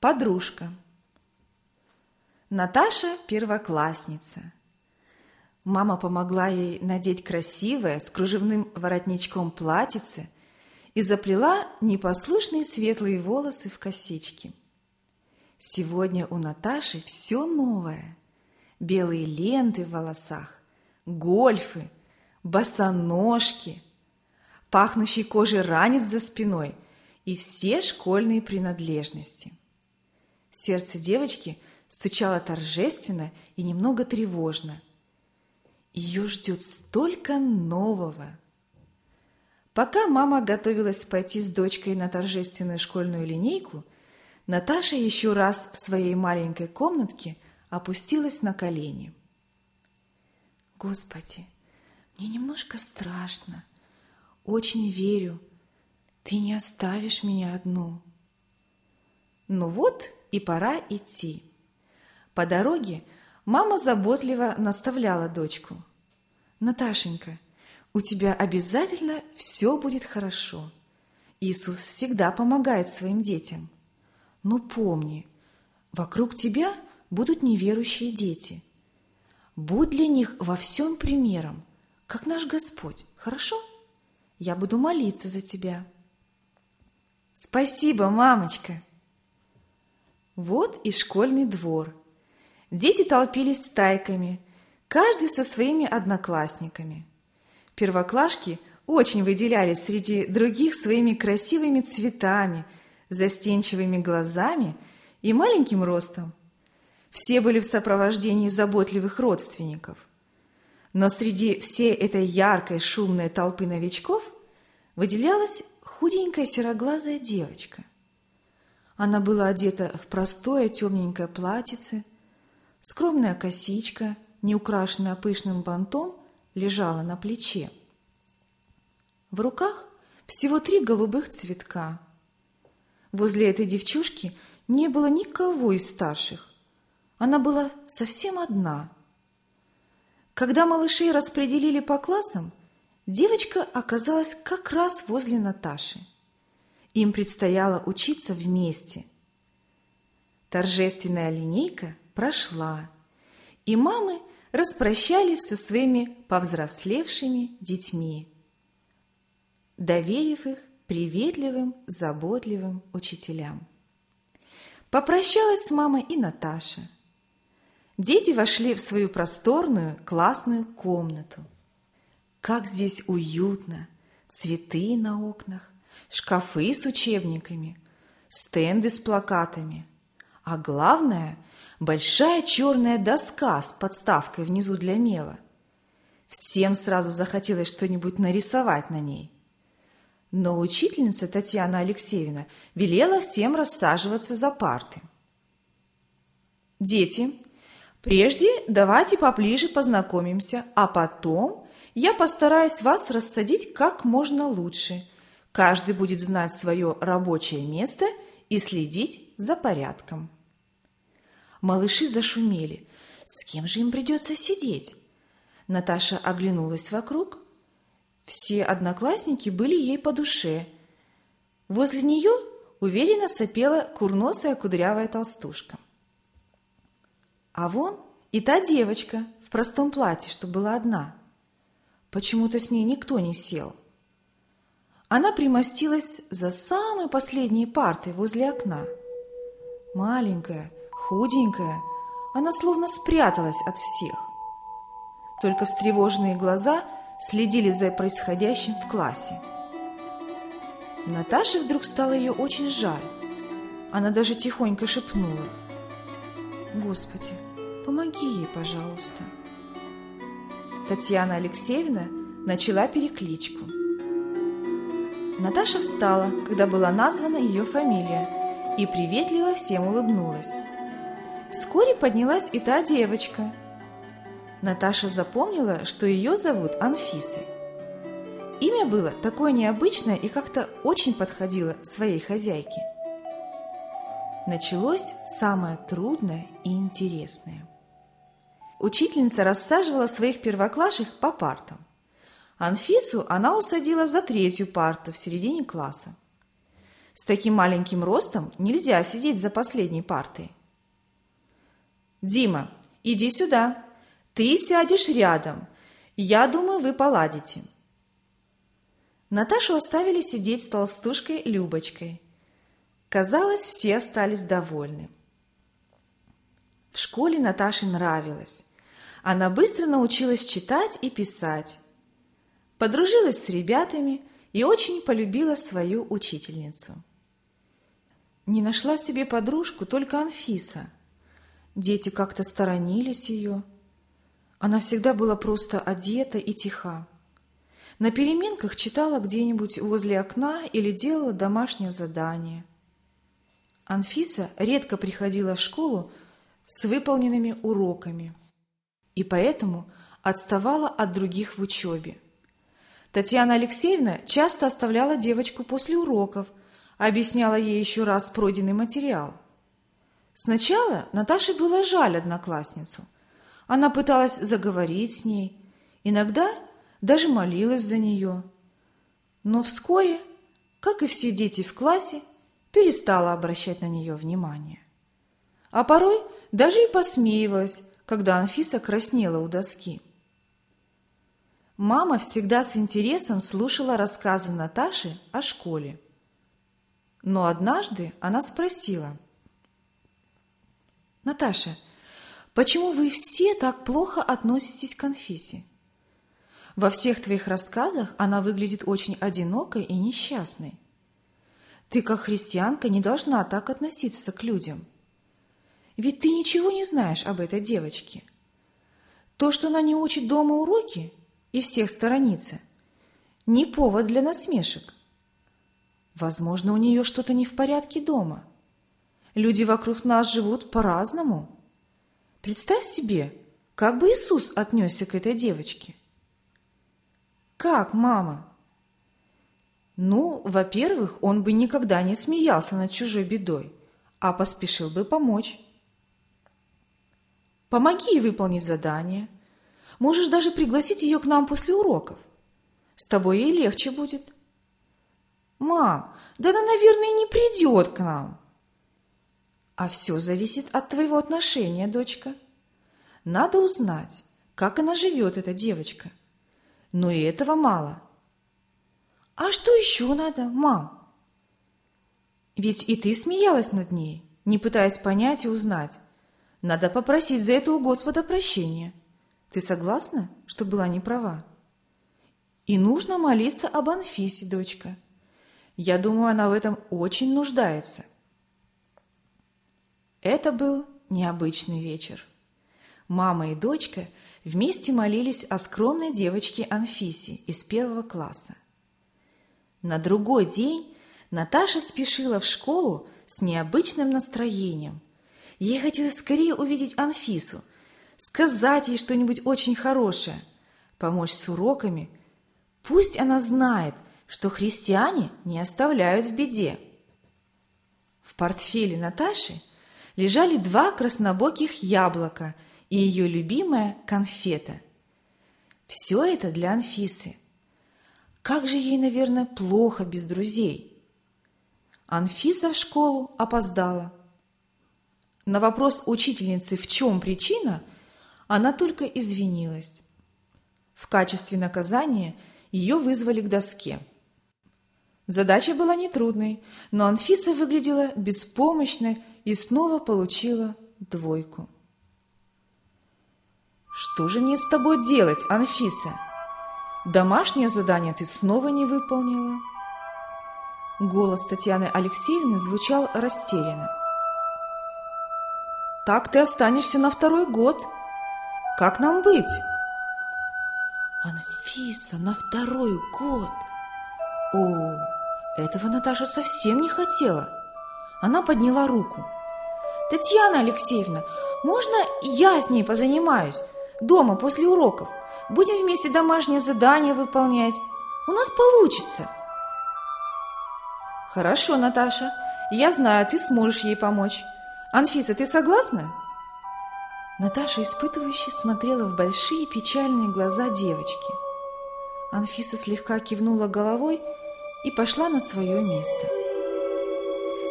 Подружка. Наташа первоклассница. Мама помогла ей надеть красивое с кружевным воротничком платьице и заплела непослушные светлые волосы в косички. Сегодня у Наташи все новое. Белые ленты в волосах, гольфы, босоножки, пахнущий кожей ранец за спиной и все школьные принадлежности. Сердце девочки стучало торжественно и немного тревожно. Ее ждет столько нового. Пока мама готовилась пойти с дочкой на торжественную школьную линейку, Наташа еще раз в своей маленькой комнатке опустилась на колени. «Господи, мне немножко страшно. Очень верю, ты не оставишь меня одну». Ну вот и пора идти. По дороге мама заботливо наставляла дочку. «Наташенька, у тебя обязательно все будет хорошо. Иисус всегда помогает своим детям. Но помни, вокруг тебя будут неверующие дети. Будь для них во всем примером, как наш Господь, хорошо? Я буду молиться за тебя». «Спасибо, мамочка!» Вот и школьный двор. Дети толпились стайками, каждый со своими одноклассниками. Первоклашки очень выделялись среди других своими красивыми цветами, застенчивыми глазами и маленьким ростом. Все были в сопровождении заботливых родственников. Но среди всей этой яркой шумной толпы новичков выделялась худенькая сероглазая девочка. Она была одета в простое темненькое платьице, скромная косичка, не украшенная пышным бантом, лежала на плече. В руках всего 3 голубых цветка. Возле этой девчушки не было никого из старших. Она была совсем одна. Когда малышей распределили по классам, девочка оказалась как раз возле Наташи. Им предстояло учиться вместе. Торжественная линейка прошла, и мамы распрощались со своими повзрослевшими детьми, доверив их приветливым, заботливым учителям. Попрощалась с мамой и Наташа. Дети вошли в свою просторную классную комнату. Как здесь уютно! Цветы на окнах, шкафы с учебниками, стенды с плакатами, а главное – большая черная доска с подставкой внизу для мела. Всем сразу захотелось что-нибудь нарисовать на ней. Но учительница Татьяна Алексеевна велела всем рассаживаться за парты. «Дети, прежде давайте поближе познакомимся, а потом я постараюсь вас рассадить как можно лучше. Каждый будет знать свое рабочее место и следить за порядком». Малыши зашумели. С кем же им придется сидеть? Наташа оглянулась вокруг. Все одноклассники были ей по душе. Возле нее уверенно сопела курносая кудрявая толстушка. А вон и та девочка в простом платье, что была одна. Почему-то с ней никто не сел. Она примостилась за самой последней партой возле окна. Маленькая, худенькая, она словно спряталась от всех. Только встревоженные глаза следили за происходящим в классе. Наташе вдруг стало ее очень жаль. Она даже тихонько шепнула: «Господи, помоги ей, пожалуйста». Татьяна Алексеевна начала перекличку. Наташа встала, когда была названа ее фамилия, и приветливо всем улыбнулась. Вскоре поднялась и та девочка. Наташа запомнила, что ее зовут Анфисой. Имя было такое необычное и как-то очень подходило своей хозяйке. Началось самое трудное и интересное. Учительница рассаживала своих первоклашек по партам. Анфису она усадила за 3-ю парту в середине класса. С таким маленьким ростом нельзя сидеть за последней партой. «Дима, иди сюда. Ты сядешь рядом. Я думаю, вы поладите». Наташу оставили сидеть с толстушкой Любочкой. Казалось, все остались довольны. В школе Наташе нравилось. Она быстро научилась читать и писать, подружилась с ребятами и очень полюбила свою учительницу. Не нашла себе подружку только Анфиса. Дети как-то сторонились ее. Она всегда была просто одета и тиха. На переменках читала где-нибудь возле окна или делала домашнее задание. Анфиса редко приходила в школу с выполненными уроками и поэтому отставала от других в учебе. Татьяна Алексеевна часто оставляла девочку после уроков, объясняла ей еще раз пройденный материал. Сначала Наташе было жаль одноклассницу. Она пыталась заговорить с ней, иногда даже молилась за нее. Но вскоре, как и все дети в классе, перестала обращать на нее внимание. А порой даже и посмеивалась, когда Анфиса краснела у доски. Мама всегда с интересом слушала рассказы Наташи о школе. Но однажды она спросила: «Наташа, почему вы все так плохо относитесь к Анфисе? Во всех твоих рассказах она выглядит очень одинокой и несчастной. Ты, как христианка, не должна так относиться к людям. Ведь ты ничего не знаешь об этой девочке. То, что она не учит дома уроки и всех сторонится, не повод для насмешек. Возможно, у нее что-то не в порядке дома. Люди вокруг нас живут по-разному. Представь себе, как бы Иисус отнесся к этой девочке». «Как, мама?» «Ну, во-первых, он бы никогда не смеялся над чужой бедой, а поспешил бы помочь. Помоги ей выполнить задание. Можешь даже пригласить ее к нам после уроков. С тобой ей легче будет». «Мам, да она, наверное, не придет к нам». «А все зависит от твоего отношения, дочка. Надо узнать, как она живет, эта девочка. Но и этого мало». «А что еще надо, мам?» «Ведь и ты смеялась над ней, не пытаясь понять и узнать. Надо попросить за это у Господа прощения. Ты согласна, что была не права? И нужно молиться об Анфисе, дочка. Я думаю, она в этом очень нуждается». Это был необычный вечер. Мама и дочка вместе молились о скромной девочке Анфисе из 1 класса. На другой день Наташа спешила в школу с необычным настроением. Ей хотелось скорее увидеть Анфису, сказать ей что-нибудь очень хорошее, помочь с уроками. Пусть она знает, что христиане не оставляют в беде. В портфеле Наташи лежали 2 краснобоких яблока и ее любимая конфета. Все это для Анфисы. Как же ей, наверное, плохо без друзей. Анфиса в школу опоздала. На вопрос учительницы, в чем причина, она только извинилась. В качестве наказания ее вызвали к доске. Задача была нетрудной, но Анфиса выглядела беспомощной и снова получила 2. «Что же мне с тобой делать, Анфиса? Домашнее задание ты снова не выполнила». Голос Татьяны Алексеевны звучал растерянно. «Так ты останешься на 2 год. Как нам быть?» «Анфиса, на 2 год? О, этого Наташа совсем не хотела». Она подняла руку. «Татьяна Алексеевна, можно я с ней позанимаюсь? Дома после уроков. Будем вместе домашнее задание выполнять. У нас получится». «Хорошо, Наташа. Я знаю, ты сможешь ей помочь. Анфиса, ты согласна?» Наташа испытывающе смотрела в большие печальные глаза девочки. Анфиса слегка кивнула головой и пошла на свое место.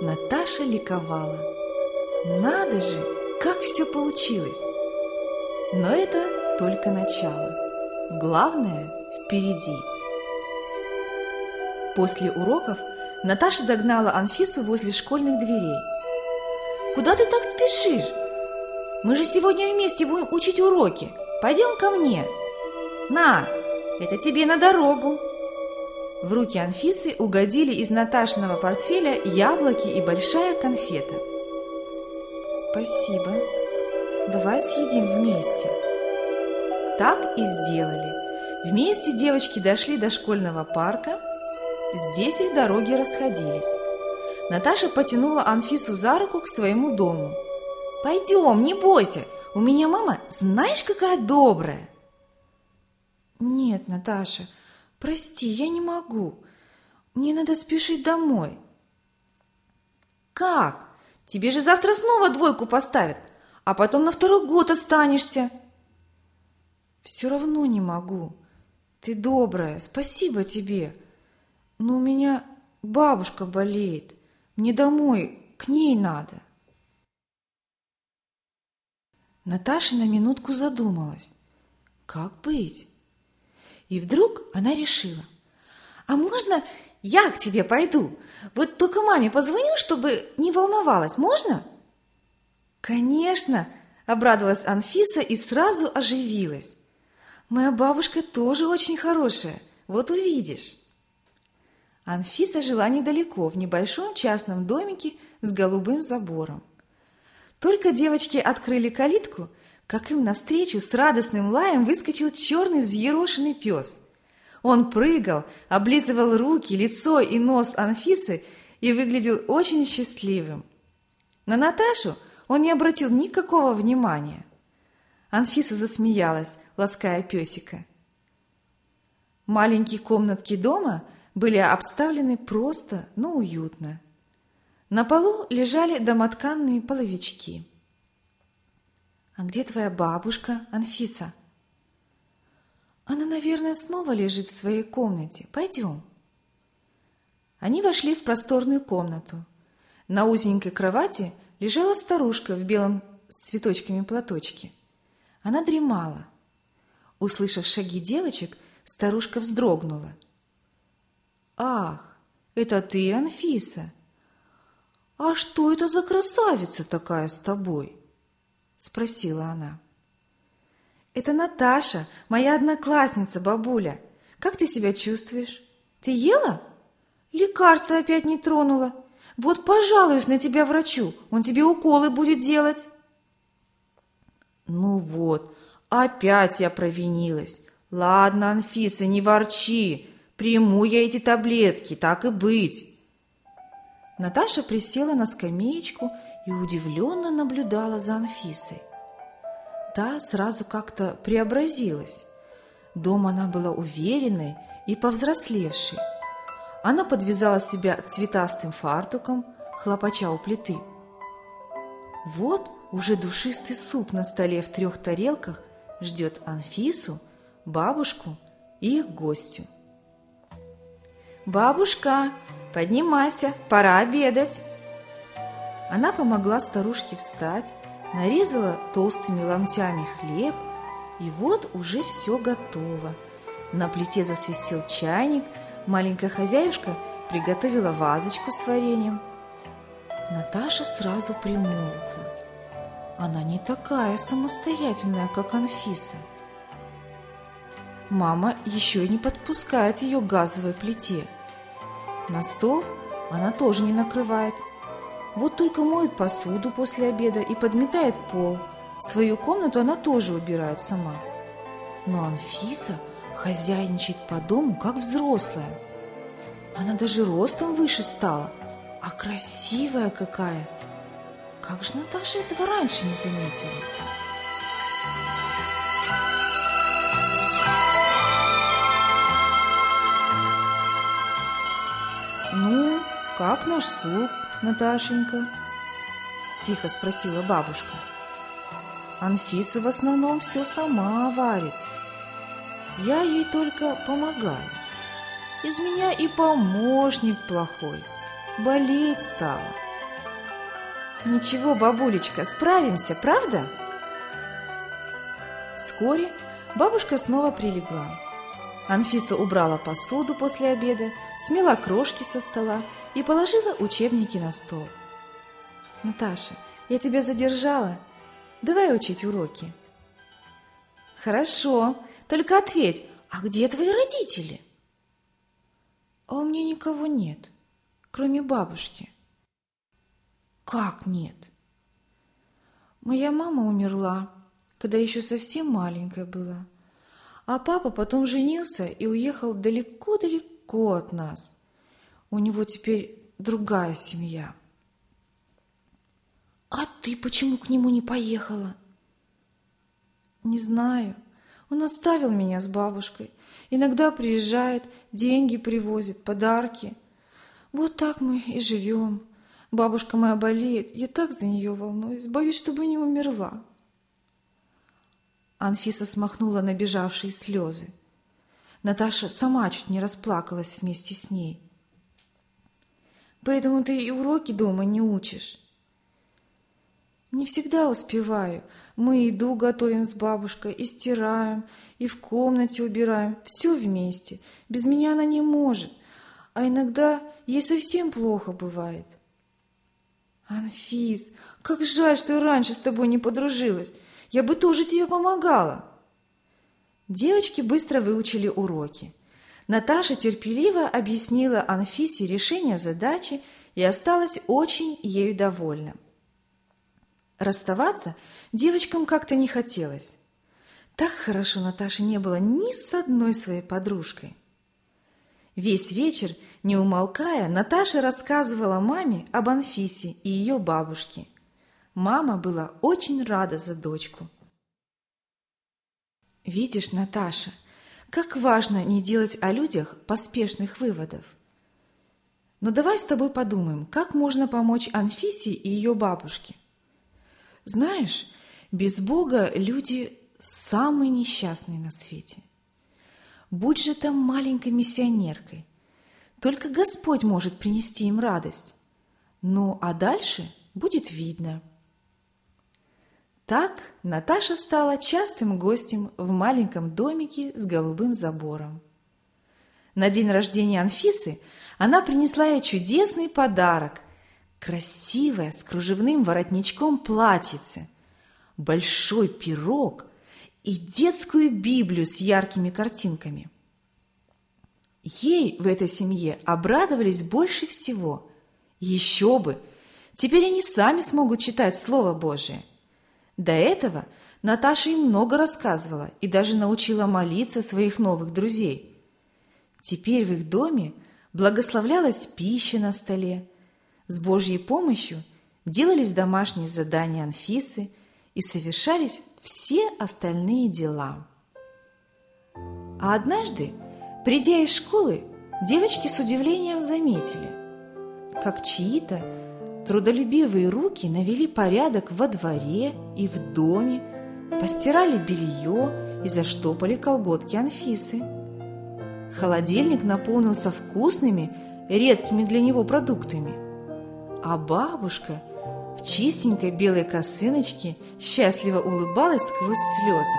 Наташа ликовала. Надо же, как все получилось! Но это только начало. Главное впереди. После уроков Наташа догнала Анфису возле школьных дверей. «Куда ты так спешишь? Мы же сегодня вместе будем учить уроки. Пойдем ко мне. На, это тебе на дорогу». В руки Анфисы угодили из Наташиного портфеля яблоки и большая конфета. «Спасибо. Давай съедим вместе». Так и сделали. Вместе девочки дошли до школьного парка. Здесь их дороги расходились. Наташа потянула Анфису за руку к своему дому. «Пойдем, не бойся, у меня мама, знаешь, какая добрая!» «Нет, Наташа, прости, я не могу. Мне надо спешить домой». «Как? Тебе же завтра снова двойку поставят, а потом на второй год останешься». «Все равно не могу. Ты добрая, спасибо тебе. Но у меня бабушка болеет. Мне домой, к ней надо». Наташа на минутку задумалась. Как быть? И вдруг она решила. «А можно я к тебе пойду? Вот только маме позвоню, чтобы не волновалась. Можно?» «Конечно!» – обрадовалась Анфиса и сразу оживилась. «Моя бабушка тоже очень хорошая. Вот увидишь». Анфиса жила недалеко, в небольшом частном домике с голубым забором. Только девочки открыли калитку, как им навстречу с радостным лаем выскочил черный взъерошенный пес. Он прыгал, облизывал руки, лицо и нос Анфисы и выглядел очень счастливым. На Наташу он не обратил никакого внимания. Анфиса засмеялась, лаская песика. Маленькие комнатки дома были обставлены просто, но уютно. На полу лежали домотканные половички. «А где твоя бабушка, Анфиса?» «Она, наверное, снова лежит в своей комнате. Пойдем». Они вошли в просторную комнату. На узенькой кровати лежала старушка в белом с цветочками платочке. Она дремала. Услышав шаги девочек, старушка вздрогнула. «Ах, это ты, Анфиса? А что это за красавица такая с тобой?» – спросила она. «Это Наташа, моя одноклассница, бабуля. Как ты себя чувствуешь? Ты ела? Лекарство опять не тронула. Вот пожалуюсь на тебя врачу, он тебе уколы будет делать». «Ну вот, опять я провинилась. Ладно, Анфиса, не ворчи. Приму я эти таблетки, так и быть». Наташа присела на скамеечку и удивленно наблюдала за Анфисой. Та сразу как-то преобразилась. Дома она была уверенной и повзрослевшей. Она подвязала себя цветастым фартуком, хлопача у плиты. Вот уже душистый суп на столе в 3 тарелках ждет Анфису, бабушку и их гостю. «Бабушка, поднимайся, пора обедать!» Она помогла старушке встать, нарезала толстыми ломтями хлеб, и вот уже все готово. На плите засвистел чайник, маленькая хозяюшка приготовила вазочку с вареньем. Наташа сразу примолкла. Она не такая самостоятельная, как Анфиса. Мама еще и не подпускает ее к газовой плите. На стол она тоже не накрывает. Вот только моет посуду после обеда и подметает пол. Свою комнату она тоже убирает сама. Но Анфиса хозяйничает по дому, как взрослая. Она даже ростом выше стала, а красивая какая! Как же Наташа этого раньше не заметила? «Ну, как наш суп, Наташенька?» – тихо спросила бабушка. «Анфиса в основном все сама варит. Я ей только помогаю. Из меня и помощник плохой. Болеть стала. Ничего, бабулечка, справимся, правда? Вскоре бабушка снова прилегла. Анфиса убрала посуду после обеда, смела крошки со стола и положила учебники на стол. «Наташа, я тебя задержала. Давай учить уроки». «Хорошо, только ответь, а где твои родители?» «А у меня никого нет, кроме бабушки». «Как нет?» «Моя мама умерла, когда еще совсем маленькая была, а папа потом женился и уехал далеко-далеко от нас. У него теперь другая семья». «А ты почему к нему не поехала?» «Не знаю. Он оставил меня с бабушкой. Иногда приезжает, деньги привозит, подарки. Вот так мы и живем. Бабушка моя болеет, я так за нее волнуюсь, боюсь, чтобы не умерла». Анфиса смахнула набежавшие слезы. Наташа сама чуть не расплакалась вместе с ней. «Поэтому ты и уроки дома не учишь?» «Не всегда успеваю. Мы еду готовим с бабушкой, и стираем, и в комнате убираем. Все вместе. Без меня она не может. А иногда ей совсем плохо бывает». «Анфис, как жаль, что я раньше с тобой не подружилась. Я бы тоже тебе помогала». Девочки быстро выучили уроки. Наташа терпеливо объяснила Анфисе решение задачи и осталась очень ею довольна. Расставаться девочкам как-то не хотелось. Так хорошо Наташе не было ни с одной своей подружкой. Весь вечер, не умолкая, Наташа рассказывала маме об Анфисе и ее бабушке. Мама была очень рада за дочку. «Видишь, Наташа, как важно не делать о людях поспешных выводов. Но давай с тобой подумаем, как можно помочь Анфисе и ее бабушке. Знаешь, без Бога люди самые несчастные на свете. Будь же там маленькой миссионеркой. Только Господь может принести им радость. Ну, а дальше будет видно». Так Наташа стала частым гостем в маленьком домике с голубым забором. На день рождения Анфисы она принесла ей чудесный подарок – красивое с кружевным воротничком платьице, большой пирог и детскую Библию с яркими картинками. Ей в этой семье обрадовались больше всего. Еще бы! Теперь они сами смогут читать Слово Божие. До этого Наташа им много рассказывала и даже научила молиться своих новых друзей. Теперь в их доме благословлялась пища на столе. С Божьей помощью делались домашние задания Анфисы и совершались все остальные дела. А однажды, придя из школы, девочки с удивлением заметили, как чьи-то трудолюбивые руки навели порядок во дворе и в доме, постирали белье и заштопали колготки Анфисы. Холодильник наполнился вкусными, редкими для него продуктами, а бабушка в чистенькой белой косыночке счастливо улыбалась сквозь слезы.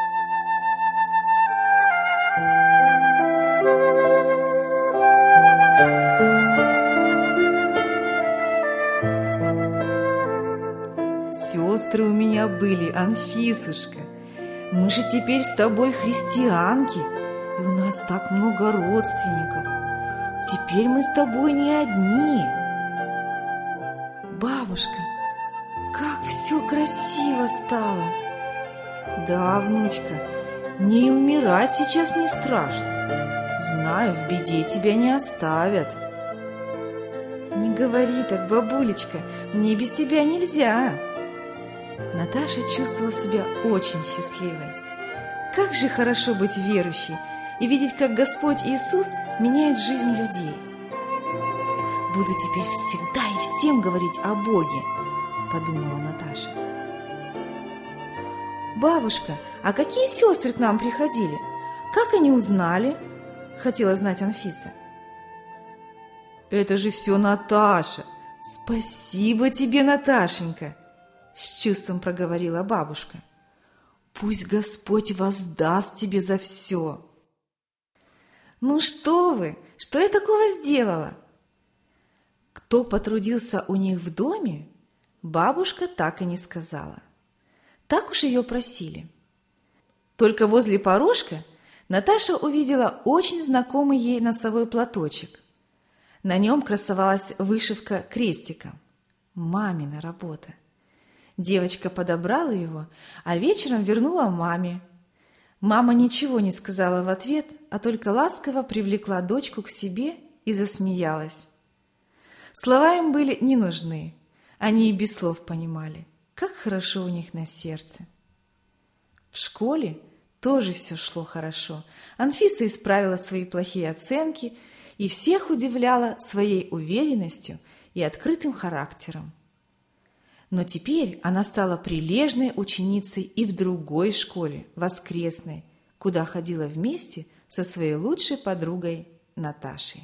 Сестры у меня были, Анфисушка. Мы же теперь с тобой христианки, и у нас так много родственников. Теперь мы с тобой не одни. Бабушка, как все красиво стало. Да, внучка, мне и умирать сейчас не страшно. Знаю, в беде тебя не оставят. Не говори так, бабулечка, мне без тебя нельзя. Наташа чувствовала себя очень счастливой. Как же хорошо быть верующей и видеть, как Господь Иисус меняет жизнь людей. Буду теперь всегда и всем говорить о Боге, подумала Наташа. Бабушка, а какие сестры к нам приходили? Как они узнали? Хотела знать Анфиса. Это же все Наташа. «Спасибо тебе, Наташенька!» – с чувством проговорила бабушка. «Пусть Господь воздаст тебе за все!» «Ну что вы, что я такого сделала?» Кто потрудился у них в доме, бабушка так и не сказала. Так уж ее просили. Только возле порожка Наташа увидела очень знакомый ей носовой платочек. На нем красовалась вышивка крестиком. Мамина работа. Девочка подобрала его, а вечером вернула маме. Мама ничего не сказала в ответ, а только ласково привлекла дочку к себе и засмеялась. Слова им были не нужны, они и без слов понимали, как хорошо у них на сердце. В школе тоже все шло хорошо. Анфиса исправила свои плохие оценки и всех удивляла своей уверенностью и открытым характером. Но теперь она стала прилежной ученицей и в другой школе, воскресной, куда ходила вместе со своей лучшей подругой Наташей.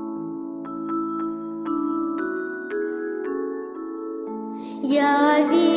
Я